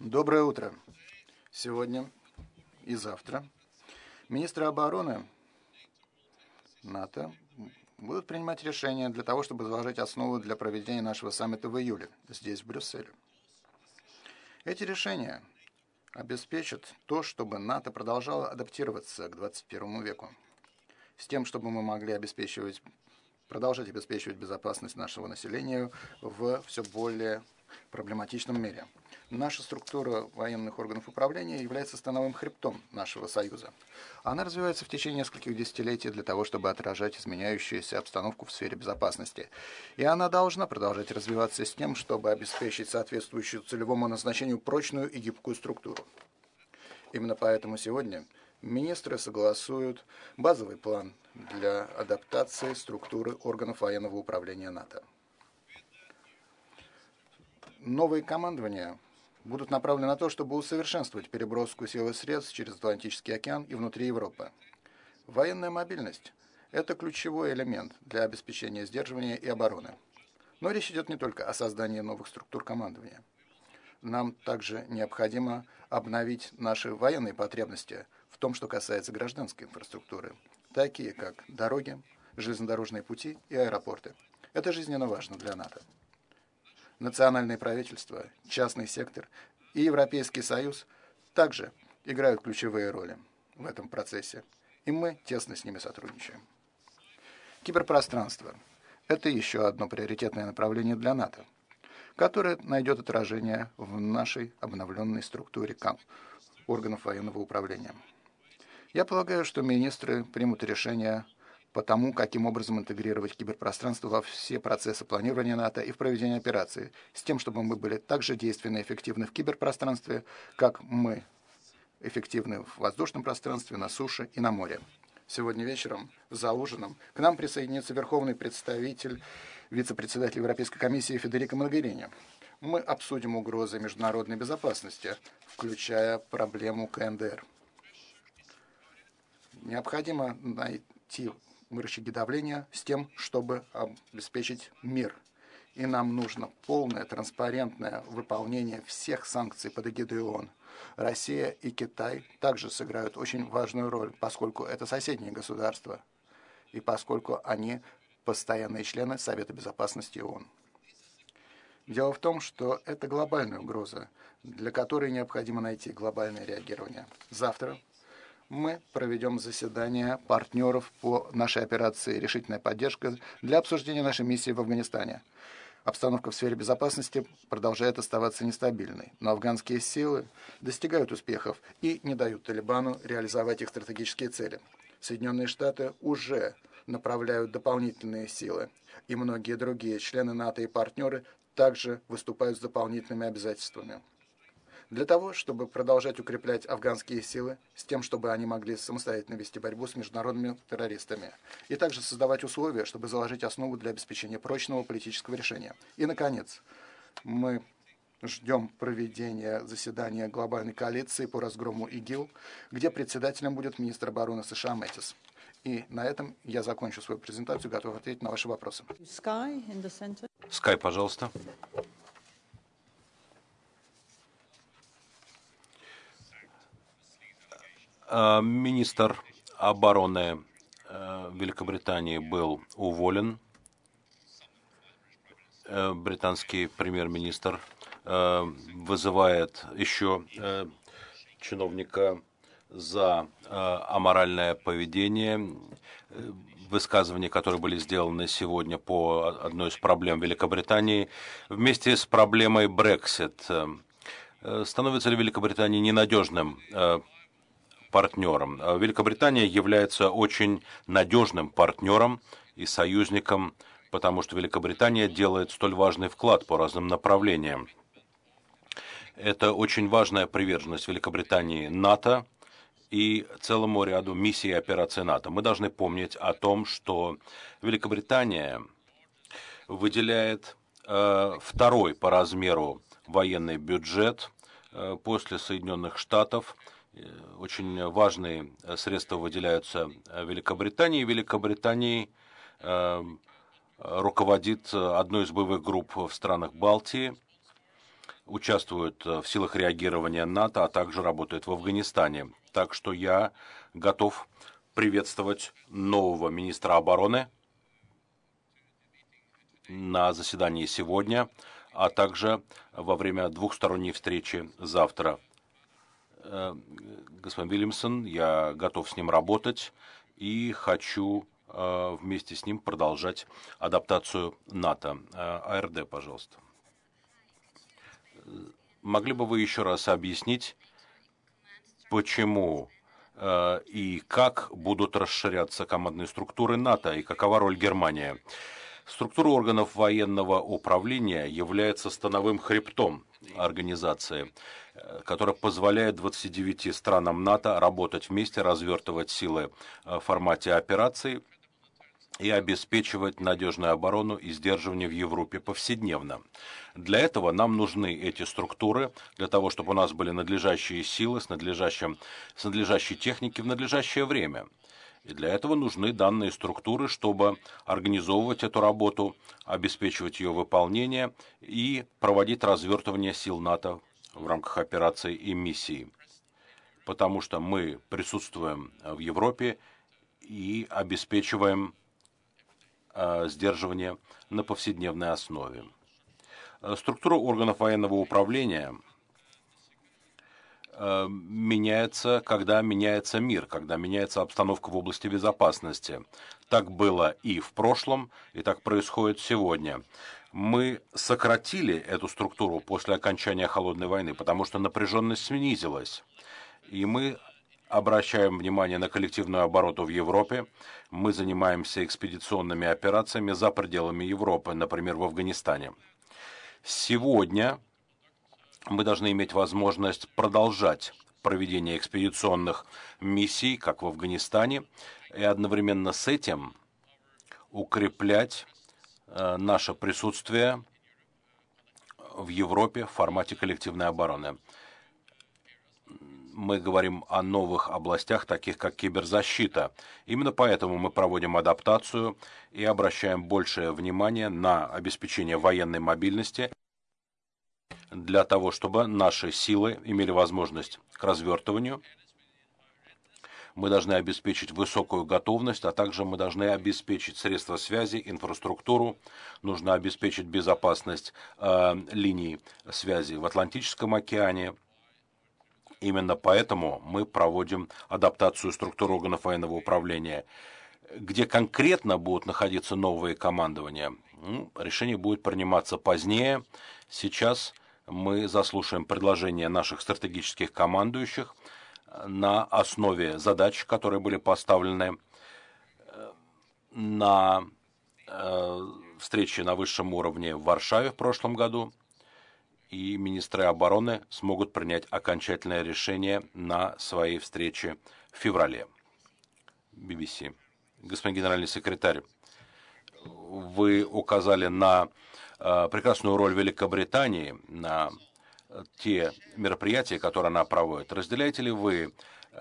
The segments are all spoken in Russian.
Доброе утро. Сегодня и завтра министры обороны НАТО будут принимать решения для того, чтобы заложить основу для проведения нашего саммита в июле здесь, в Брюсселе. Эти решения обеспечат то, чтобы НАТО продолжало адаптироваться к 21 веку, с тем, чтобы мы могли продолжать обеспечивать безопасность нашего населения в все более проблематичном мире. Наша структура военных органов управления является становым хребтом нашего союза. Она развивается в течение нескольких десятилетий для того, чтобы отражать изменяющуюся обстановку в сфере безопасности. И она должна продолжать развиваться с тем, чтобы обеспечить соответствующую целевому назначению прочную и гибкую структуру. Именно поэтому сегодня министры согласуют базовый план для адаптации структуры органов военного управления НАТО. Новые командования будут направлены на то, чтобы усовершенствовать переброску сил и средств через Атлантический океан и внутри Европы. Военная мобильность – это ключевой элемент для обеспечения сдерживания и обороны. Но речь идет не только о создании новых структур командования. Нам также необходимо обновить наши военные потребности в том, что касается гражданской инфраструктуры, такие как дороги, железнодорожные пути и аэропорты. Это жизненно важно для НАТО. Национальные правительства, частный сектор и Европейский Союз также играют ключевые роли в этом процессе, и мы тесно с ними сотрудничаем. Киберпространство – это еще одно приоритетное направление для НАТО, которое найдет отражение в нашей обновленной структуре органов военного управления. Я полагаю, что министры примут решение по тому, каким образом интегрировать киберпространство во все процессы планирования НАТО и в проведении операций, с тем, чтобы мы были так же действенны и эффективны в киберпространстве, как мы эффективны в воздушном пространстве, на суше и на море. Сегодня вечером за ужином к нам присоединится верховный представитель, вице-председатель Европейской комиссии Федерико Могерини. Мы обсудим угрозы международной безопасности, включая проблему КНДР. Необходимо найти рычаги давления с тем, чтобы обеспечить мир. И нам нужно полное, транспарентное выполнение всех санкций под эгидой ООН. Россия и Китай также сыграют очень важную роль, поскольку это соседние государства, и поскольку они постоянные члены Совета Безопасности ООН. Дело в том, что это глобальная угроза, для которой необходимо найти глобальное реагирование. Завтра мы проведем заседание партнеров по нашей операции «Решительная поддержка» для обсуждения нашей миссии в Афганистане. Обстановка в сфере безопасности продолжает оставаться нестабильной, но афганские силы достигают успехов и не дают Талибану реализовать их стратегические цели. Соединенные Штаты уже направляют дополнительные силы, и многие другие члены НАТО и партнеры также выступают с дополнительными обязательствами. Для того, чтобы продолжать укреплять афганские силы, с тем, чтобы они могли самостоятельно вести борьбу с международными террористами, и также создавать условия, чтобы заложить основу для обеспечения прочного политического решения. И, наконец, мы ждем проведения заседания глобальной коалиции по разгрому ИГИЛ, где председателем будет министр обороны США Мэттис. И на этом я закончу свою презентацию, готов ответить на ваши вопросы. Скай, пожалуйста. Министр обороны Великобритании был уволен. Британский премьер-министр вызывает еще чиновника за аморальное поведение. Высказывания, которые были сделаны сегодня по одной из проблем Великобритании, вместе с проблемой Brexit. Становится ли Великобритания ненадежным партнером? Великобритания является очень надежным партнером и союзником, потому что Великобритания делает столь важный вклад по разным направлениям. Это очень важная приверженность Великобритании НАТО и целому ряду миссий и операций НАТО. Мы должны помнить о том, что Великобритания выделяет второй по размеру военный бюджет после Соединенных Штатов. Очень важные средства выделяются Великобритании. Великобритания руководит одной из боевых групп в странах Балтии. участвует в силах реагирования НАТО, а также работает в Афганистане. Так что я готов приветствовать нового министра обороны на заседании сегодня, а также во время двухсторонней встречи завтра. Господин Вильямсон, я готов с ним работать и хочу вместе с ним продолжать адаптацию НАТО. АРД, пожалуйста. Могли бы вы еще раз объяснить, почему и как будут расширяться командные структуры НАТО и какова роль Германии? Структура органов военного управления является становым хребтом организации, которая позволяет 29 странам НАТО работать вместе, развертывать силы в формате операций и обеспечивать надежную оборону и сдерживание в Европе повседневно. Для этого нам нужны эти структуры, для того, чтобы у нас были надлежащие силы с надлежащей техникой в надлежащее время. И для этого нужны данные структуры, чтобы организовывать эту работу, обеспечивать ее выполнение и проводить развертывание сил НАТО в рамках операций и миссий. Потому что мы присутствуем в Европе и обеспечиваем сдерживание на повседневной основе. Структура органов военного управления меняется, когда меняется мир, когда меняется обстановка в области безопасности. Так было и в прошлом, и так происходит сегодня. Мы сократили эту структуру после окончания Холодной войны, потому что напряженность снизилась. И мы обращаем внимание на коллективную оборону в Европе. Мы занимаемся экспедиционными операциями за пределами Европы, например, в Афганистане. Сегодня мы должны иметь возможность продолжать проведение экспедиционных миссий, как в Афганистане, и одновременно с этим укреплять наше присутствие в Европе в формате коллективной обороны. Мы говорим о новых областях, таких как киберзащита. Именно поэтому мы проводим адаптацию и обращаем большее внимание на обеспечение военной мобильности, для того, чтобы наши силы имели возможность к развертыванию. Мы должны обеспечить высокую готовность, а также мы должны обеспечить средства связи, инфраструктуру. Нужно обеспечить безопасность линий связи в Атлантическом океане. Именно поэтому мы проводим адаптацию структур органов военного управления. Где конкретно будут находиться новые командования, решение будет приниматься позднее. Сейчас мы заслушаем предложения наших стратегических командующих на основе задач, которые были поставлены на встрече на высшем уровне в Варшаве в прошлом году. И министры обороны смогут принять окончательное решение на своей встрече в феврале. BBC. Господин генеральный секретарь, вы указали на прекрасную роль Великобритании, на те мероприятия, которые она проводит. Разделяете ли вы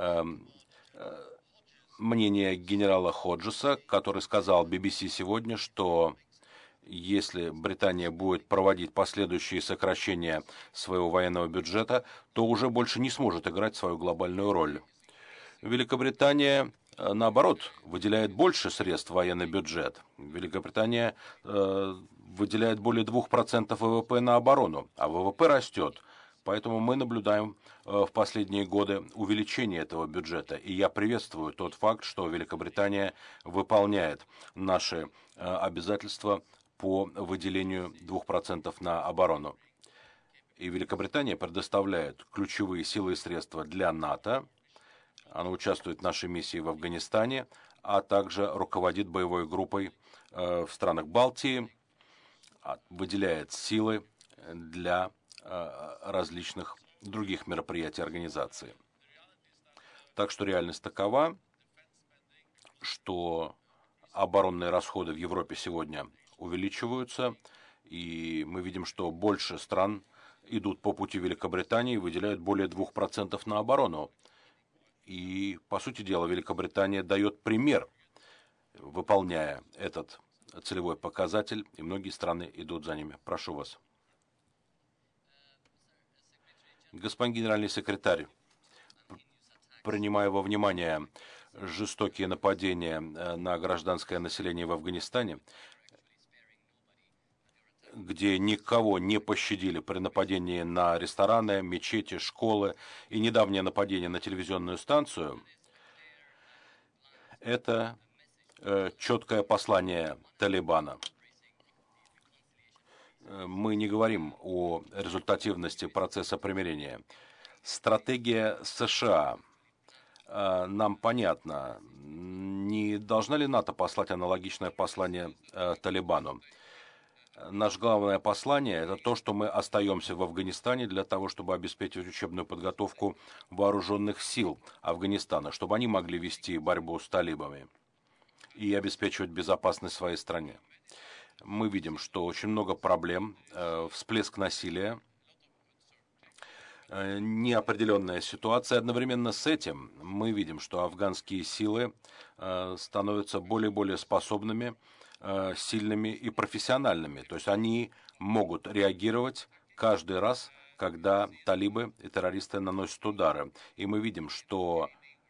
мнение генерала Ходжеса, который сказал BBC сегодня, что если Британия будет проводить последующие сокращения своего военного бюджета, то уже больше не сможет играть свою глобальную роль? Великобритания, наоборот, выделяет больше средств в военный бюджет. Великобритания выделяет более 2% ВВП на оборону, а ВВП растет. Поэтому мы наблюдаем в последние годы увеличение этого бюджета. И я приветствую тот факт, что Великобритания выполняет наши обязательства по выделению 2% на оборону. И Великобритания предоставляет ключевые силы и средства для НАТО. Она участвует в нашей миссии в Афганистане, а также руководит боевой группой в странах Балтии, выделяет силы для различных других мероприятий организации. Так что реальность такова, что оборонные расходы в Европе сегодня увеличиваются, и мы видим, что больше стран идут по пути Великобритании и выделяют более 2% на оборону. И, по сути дела, Великобритания дает пример, выполняя этот целевой показатель, и многие страны идут за ними. Прошу вас. Господин генеральный секретарь, принимая во внимание жестокие нападения на гражданское население в Афганистане, где никого не пощадили при нападении на рестораны, мечети, школы и недавнее нападение на телевизионную станцию, это четкое послание Талибана. Мы не говорим о результативности процесса примирения. Стратегия США нам понятна. Не должна ли НАТО послать аналогичное послание Талибану? Наше главное послание – это то, что мы остаемся в Афганистане для того, чтобы обеспечивать учебную подготовку вооруженных сил Афганистана, чтобы они могли вести борьбу с талибами и обеспечивать безопасность своей стране. Мы видим, что очень много проблем, всплеск насилия, неопределенная ситуация. Одновременно с этим мы видим, что афганские силы становятся более и более способными, сильными и профессиональными. То есть они могут реагировать каждый раз, когда талибы и террористы наносят удары. И мы видим, что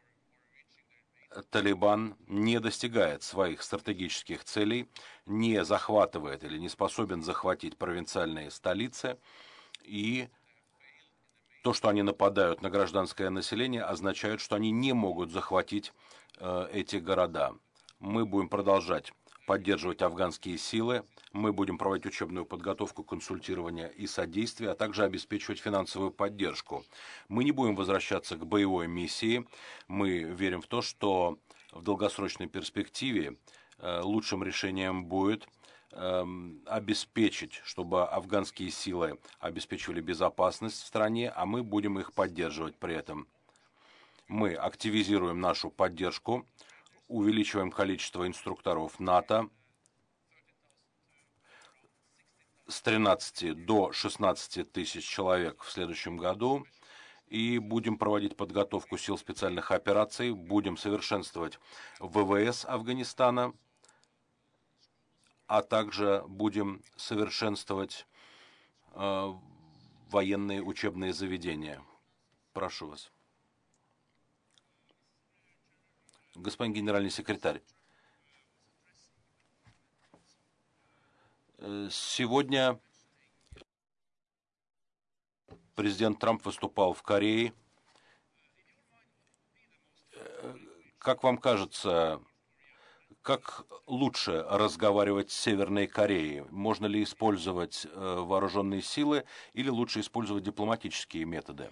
Талибан не достигает своих стратегических целей, не захватывает или не способен захватить провинциальные столицы. И то, что они нападают на гражданское население, означает, что они не могут захватить эти города. Мы будем продолжать поддерживать афганские силы, мы будем проводить учебную подготовку, консультирование и содействие, а также обеспечивать финансовую поддержку. Мы не будем возвращаться к боевой миссии. Мы верим в то, что в долгосрочной перспективе лучшим решением будет обеспечить, чтобы афганские силы обеспечивали безопасность в стране, а мы будем их поддерживать при этом. Мы активизируем нашу поддержку, увеличиваем количество инструкторов НАТО с 13 до 16 тысяч человек в следующем году и будем проводить подготовку сил специальных операций, будем совершенствовать ВВС Афганистана, а также будем совершенствовать военные учебные заведения. Прошу вас. Господин генеральный секретарь, сегодня президент Трамп выступал в Корее. Как вам кажется, как лучше разговаривать с Северной Кореей? Можно ли использовать вооруженные силы или лучше использовать дипломатические методы?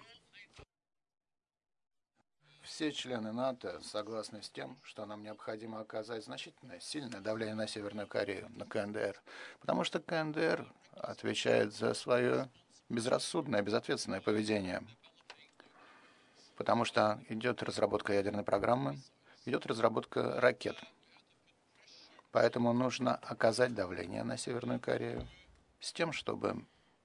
Все члены НАТО согласны с тем, что нам необходимо оказать значительное, сильное давление на Северную Корею, на КНДР, потому что КНДР отвечает за свое безрассудное, безответственное поведение, потому что идет разработка ядерной программы, идет разработка ракет. Поэтому нужно оказать давление на Северную Корею с тем, чтобы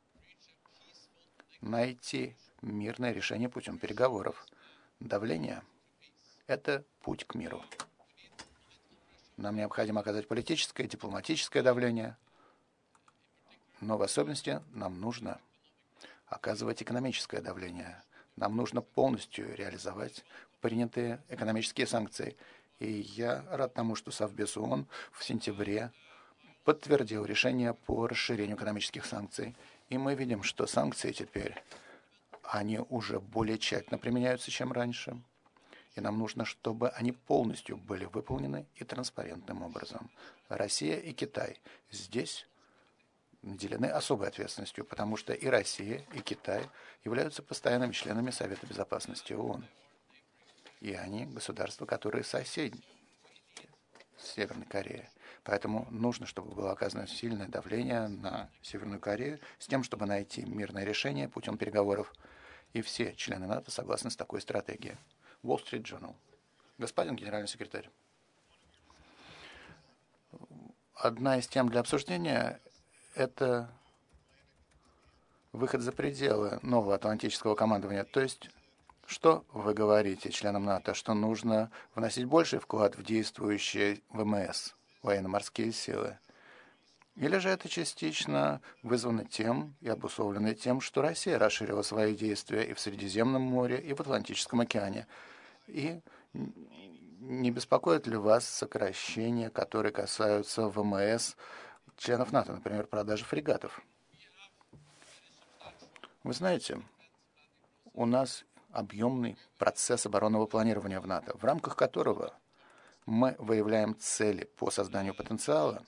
найти мирное решение путем переговоров. Давление – это путь к миру. Нам необходимо оказать политическое и дипломатическое давление, но в особенности нам нужно оказывать экономическое давление. Нам нужно полностью реализовать принятые экономические санкции. И я рад тому, что Совбез ООН в сентябре подтвердил решение по расширению экономических санкций. И мы видим, что санкции теперь они уже более тщательно применяются, чем раньше. И нам нужно, чтобы они полностью были выполнены и транспарентным образом. Россия и Китай здесь наделены особой ответственностью, потому что и Россия, и Китай являются постоянными членами Совета Безопасности ООН. И они государства, которые соседи с Северной Кореей. Поэтому нужно, чтобы было оказано сильное давление на Северную Корею с тем, чтобы найти мирное решение путем переговоров. И все члены НАТО согласны с такой стратегией. Wall Street Journal. Господин генеральный секретарь, одна из тем для обсуждения – это выход за пределы нового атлантического командования. То есть, что вы говорите членам НАТО, что нужно вносить больший вклад в действующие ВМС, военно-морские силы? Или же это частично вызвано тем и обусловлено тем, что Россия расширила свои действия и в Средиземном море, и в Атлантическом океане. И не беспокоит ли вас сокращения, которые касаются ВМС членов НАТО, например, продажи фрегатов? Вы знаете, у нас объемный процесс оборонного планирования в НАТО, в рамках которого мы выявляем цели по созданию потенциала,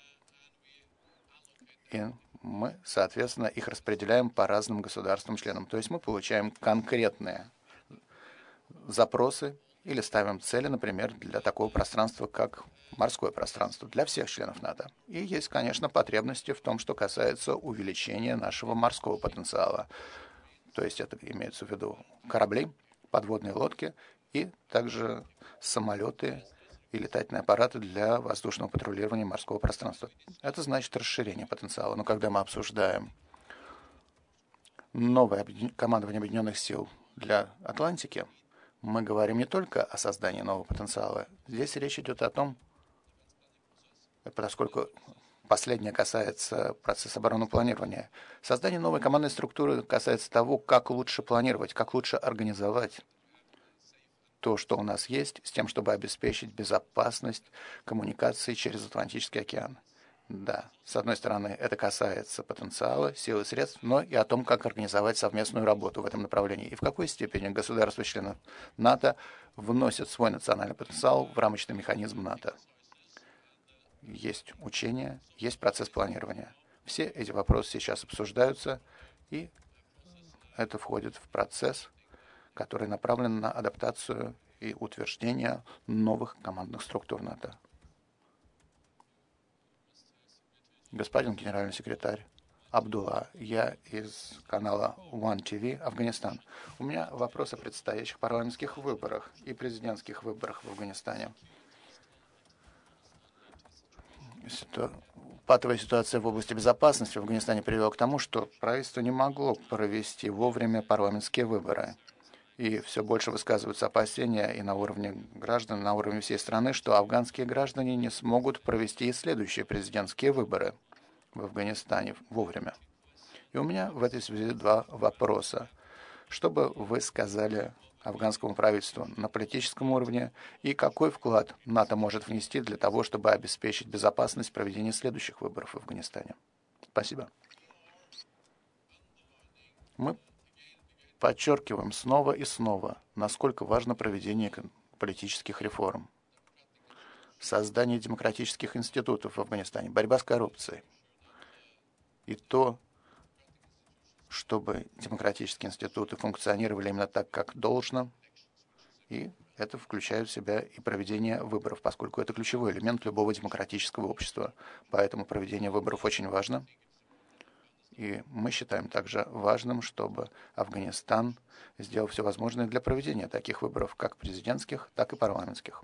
и мы, соответственно, их распределяем по разным государствам-членам. То есть мы получаем конкретные запросы или ставим цели, например, для такого пространства, как морское пространство, для всех членов НАТО. И есть, конечно, потребности в том, что касается увеличения нашего морского потенциала. То есть это имеется в виду корабли, подводные лодки и также самолеты и летательные аппараты для воздушного патрулирования морского пространства. Это значит расширение потенциала. Но когда мы обсуждаем новое командование Объединенных сил для Атлантики, мы говорим не только о создании нового потенциала. Здесь речь идет о том, поскольку последнее касается процесса оборонного планирования, создание новой командной структуры касается того, как лучше планировать, как лучше организовать то, что у нас есть, с тем, чтобы обеспечить безопасность коммуникации через Атлантический океан. Да, с одной стороны, это касается потенциала, сил и средств, но и о том, как организовать совместную работу в этом направлении и в какой степени государства-члены НАТО вносят свой национальный потенциал в рамочный механизм НАТО. Есть учения, есть процесс планирования. Все эти вопросы сейчас обсуждаются, и это входит в процесс, который направлен на адаптацию и утверждение новых командных структур НАТО. Господин генеральный секретарь Абдулла, я из канала One TV, Афганистан. У меня вопрос о предстоящих парламентских выборах и президентских выборах в Афганистане. Патовая ситуация в области безопасности в Афганистане привела к тому, что правительство не могло провести вовремя парламентские выборы. И все больше высказываются опасения и на уровне граждан, на уровне всей страны, что афганские граждане не смогут провести и следующие президентские выборы в Афганистане вовремя. И у меня в этой связи два вопроса. Что бы вы сказали афганскому правительству на политическом уровне и какой вклад НАТО может внести для того, чтобы обеспечить безопасность проведения следующих выборов в Афганистане? Спасибо. Мы подчеркиваем снова и снова, насколько важно проведение политических реформ, создание демократических институтов в Афганистане, борьба с коррупцией и то, чтобы демократические институты функционировали именно так, как должно, и это включает в себя и проведение выборов, поскольку это ключевой элемент любого демократического общества. Поэтому проведение выборов очень важно. И мы считаем также важным, чтобы Афганистан сделал все возможное для проведения таких выборов, как президентских, так и парламентских.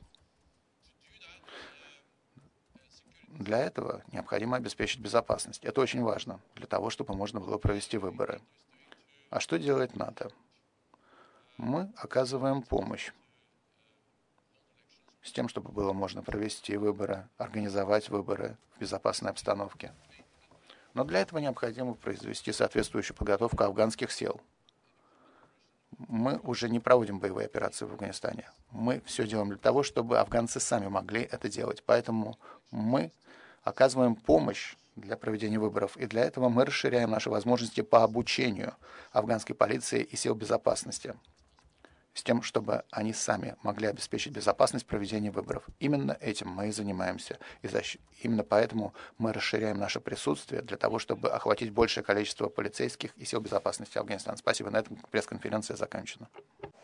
Для этого необходимо обеспечить безопасность. Это очень важно для того, чтобы можно было провести выборы. А что делает НАТО? Мы оказываем помощь с тем, чтобы было можно провести выборы, организовать выборы в безопасной обстановке. Но для этого необходимо произвести соответствующую подготовку афганских сил. Мы уже не проводим боевые операции в Афганистане. Мы все делаем для того, чтобы афганцы сами могли это делать. Поэтому мы оказываем помощь для проведения выборов. И для этого мы расширяем наши возможности по обучению афганской полиции и сил безопасности, с тем, чтобы они сами могли обеспечить безопасность проведения выборов. Именно этим мы и занимаемся. И именно поэтому мы расширяем наше присутствие для того, чтобы охватить большее количество полицейских и сил безопасности Афганистана. Спасибо. На этом пресс-конференция закончена.